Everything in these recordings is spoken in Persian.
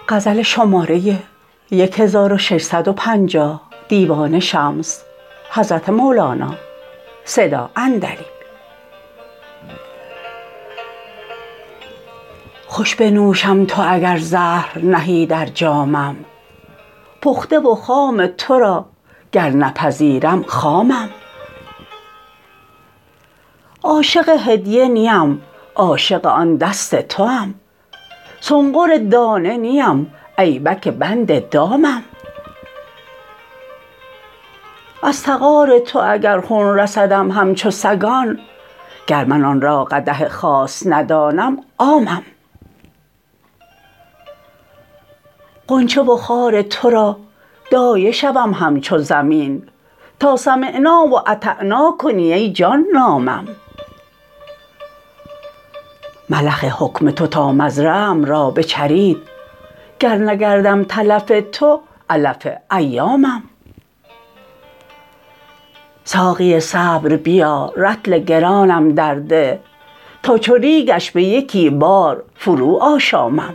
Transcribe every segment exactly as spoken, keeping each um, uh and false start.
غزل شماره هزار و ششصد و پنجاه دیوان شمس حضرت مولانا صدا عندلیب. خوش بنوشم تو اگر زهر نهی در جامم، پخته و خام تو را گر نپذیرم خامم. عاشق هدیه نیم عاشق آن دست توام، سنقر دانه نیم ایبک بند دامم. از تغار تو اگر خون رسدم همچو سگان، گر من آن را قدح خاص ندانم عامم. غنچه و خار تو را دایه شوم همچو زمین، تا سمعنا و اطعنا کنی ای جان نامم. ملخ حکم تو تا مزرعه ام را بچرید، گر نگردم تلف تو علف ایامم. ساقی صبر بیا رطل گرانم درده، تا چو ریگش به یکی بار فروآشامم.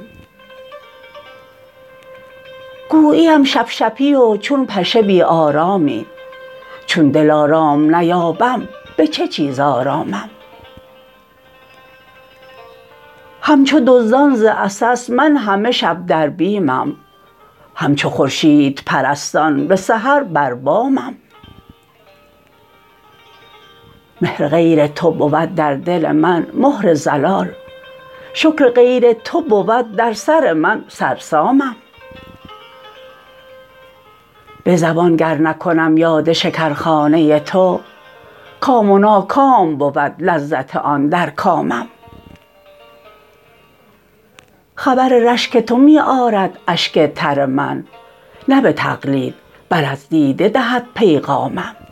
گوییم شپ شپی و چون پشه بی آرامی، چون دلارام نیابم به چه چیز آرامم. همچو دزدان ز عسس من همه شب در بیمم، همچو خورشیدپرستان به سحر بر بامم. مهر غیر تو بود در دل من مهر ضلال، شکر غیر تو بود در سر من سرسامم. به زبان گر نکنم یاد شکرخانه تو، کام و ناکام بود لذت آن در کامم. خبر رشک تو می آرد اشک تر من، نه به تقلید بل از دیده دهد پیغامم.